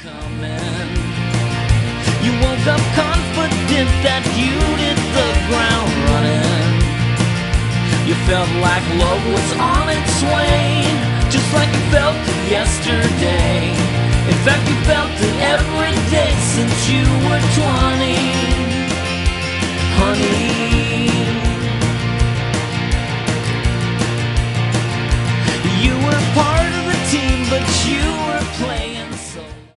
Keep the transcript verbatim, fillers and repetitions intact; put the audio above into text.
coming. You woke up confident that you'd hit the ground running. You felt like love was on its way, just like you felt it yesterday. In fact, you felt it every day since you were twenty, honey.